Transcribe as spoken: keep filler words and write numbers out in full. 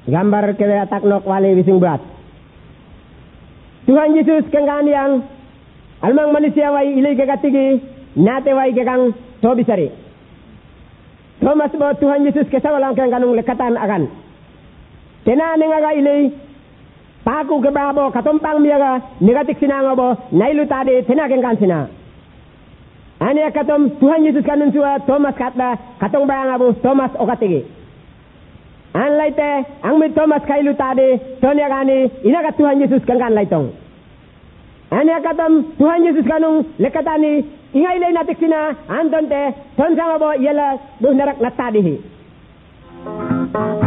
gambar kewe ataknok wali wising buat. Tuhan Yesus kengkan yang almang manusia wai ilai kegatigi nate wai kekang to bisari. Thomas bo Tuhan Yesus kesawalang kengkanung lekatan akan. Tena nengaga ilai paku kebabo katompang miaga negatik sinanga bo nailu tade tena kengkan sina. Ani katom Tuhan Yesus kanun suwa Thomas katla katong bayang abu Thomas okatigi. An laite ang mi Thomas kailu tade tonya gani inaga Tuhan Yesus kengkan laitong. Ani katom Tuhan Yesus kanung lekatani ingai lai natik sina antonte ton sama bo yela buh narak natadihi.